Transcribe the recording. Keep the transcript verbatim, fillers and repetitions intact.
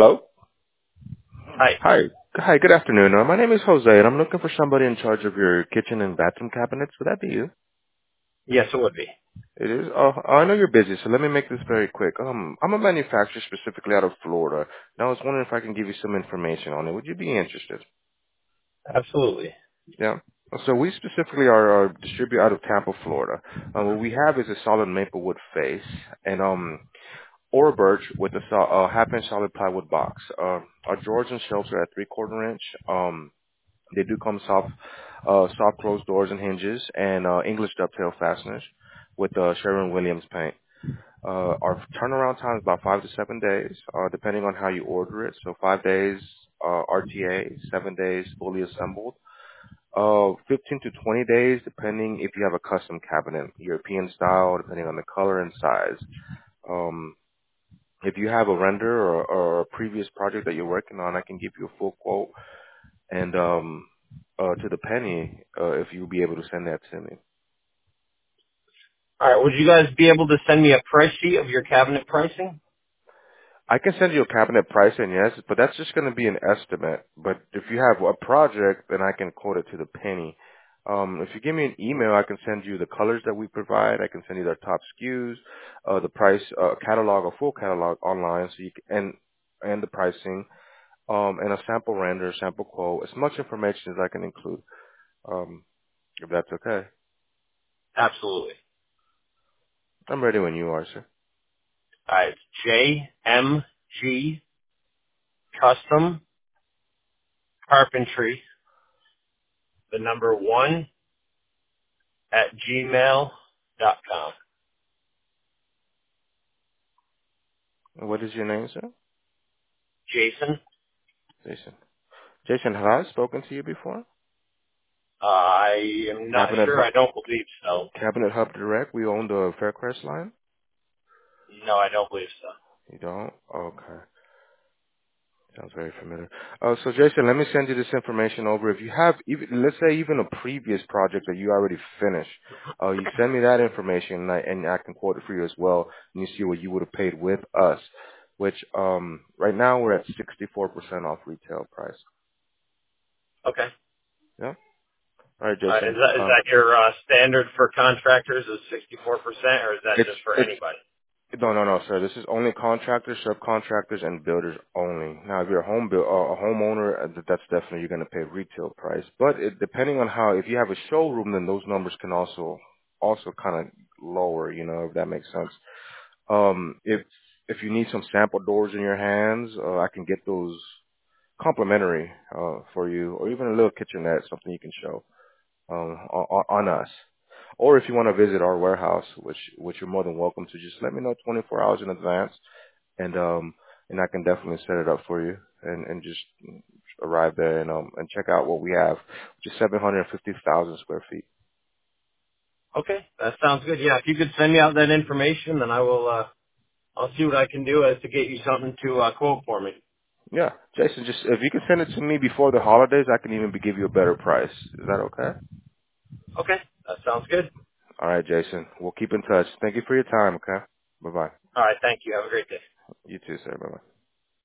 Hello? Hi. Hi. Hi, good afternoon. Uh, my name is Jose, and I'm looking for somebody in charge of your kitchen and bathroom cabinets. Would that be you? Yes, it would be. It is? Uh, I know you're busy, so let me make this very quick. Um, I'm a manufacturer specifically out of Florida, and I was wondering if I can give you some information on it. Would you be interested? Absolutely. Yeah. So we specifically are, are distribute out of Tampa, Florida. Uh, what we have is a solid maple wood face, and um, or birch with a so- uh, half-inch solid plywood box. Uh, our drawers and shelves are at three-quarter inch. Um, They do come soft, uh, soft closed doors and hinges and uh, English dovetail fasteners with uh, Sherwin-Williams paint. Uh, our turnaround time is about five to seven days, uh, depending on how you order it. So five days uh, R T A, seven days fully assembled. Uh, fifteen to twenty days, depending if you have a custom cabinet, European style, depending on the color and size. Um, if you have a render or, or a previous project that you're working on, I can give you a full quote and um uh to the penny uh if you'll be able to send that to me. All right. Would you guys be able to send me a price sheet of your cabinet pricing? I can send you a cabinet pricing, yes, but that's just going to be an estimate. But if you have a project, then I can quote it to the penny. Um, if you give me an email, I can send you the colors that we provide. I can send you their top S K Us, uh, the price, uh, catalog, a full catalog online, so you can, and and the pricing, um, and a sample render, sample quote, as much information as I can include. Um, if that's okay, Absolutely. I'm ready when you are, sir. All right. It's J M G Custom Carpentry, the number one at gmail dot com. What is your name, sir? Jason, Jason. Jason, have I spoken to you before? uh, I am not Cabinet sure. Hub, I don't believe so. Cabinet Hub Direct. We own the Faircrest line. No, I don't believe so. You don't? Okay. Sounds very familiar. Uh, so Jason, let me send you this information over. If you have, even let's say even a previous project that you already finished, uh, you send me that information, and I, and I can quote it for you as well, and you see what you would have paid with us. Which um, right now we're at sixty-four percent off retail price. Okay. Yeah. All right, All right. Is Jason. that is Um, that your uh, standard for contractors? Is sixty-four percent, or is that it's just for it's anybody? No, no, no, sir. This is only contractors, subcontractors, and builders only. Now, if you're a home build, uh, a homeowner, uh, th- that's definitely you're going to pay retail price. But it, depending on how, if you have a showroom, then those numbers can also also kind of lower. You know, if that makes sense. Um, if if you need some sample doors in your hands, uh, I can get those complimentary uh, for you, or even a little kitchenette, something you can show um, on, on us. Or if you want to visit our warehouse, which which you're more than welcome to, just let me know twenty-four hours in advance, and um and I can definitely set it up for you, and and just arrive there and um and check out what we have, which is seven hundred fifty thousand square feet. Okay, that sounds good. Yeah, if you could send me out that information, then I will. Uh, I'll see what I can do as to get you something to uh, quote for me. Yeah, Jason, just if you can send it to me before the holidays, I can even be, give you a better price. Is that okay? Okay, that sounds good. All right, Jason, we'll keep in touch. Thank you for your time. Okay, bye bye. All right, thank you. Have a great day. You too, sir. Bye bye.